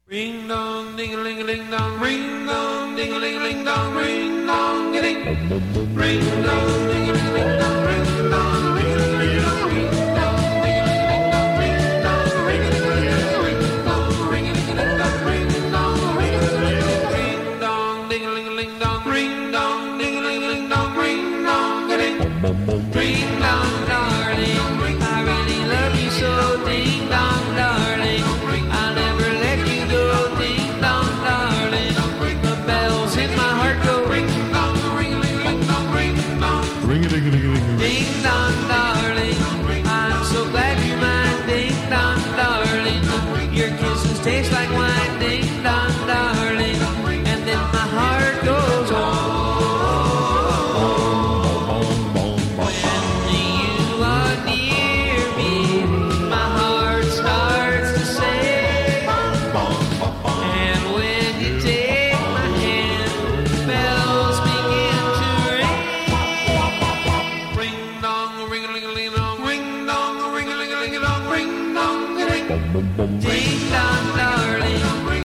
Ring dong, ding a ling a ling dong, ring dong, ding a ling a ling dong, ring dong, a ding, ring dong, ding a ling a ling dong, ring dong, ring a ling a ling dong, ring dong, ding a ling a ling dong, ring dong, ring a ling a ling dong, ring dong, ring a ling a ling dong, ring dong, ring a ling a ling dong, ring dong, ding a ling a ling dong, ring dong, ding a ling a ling dong, ring dong, a ding, ring dong, darling, I really love you so, ding dong, darling. I'll never let you go, ding dong, darling. The bells in my heart go ring dong, ring a ling ling dong, ring dong, Ring a ding a ding a ding. ding dong, darling. I'm so glad you're mine, ding dong, darling. Your kisses taste like wine, ding dong, darling. And then my heart goes on. When you are near me, my heart starts to say. And when you take my hand, bells begin to ring. Ring dong, ring a ling a ling dong, ring dong, ring a ling a ling dong, ring dong, a ding, ding dong, darling.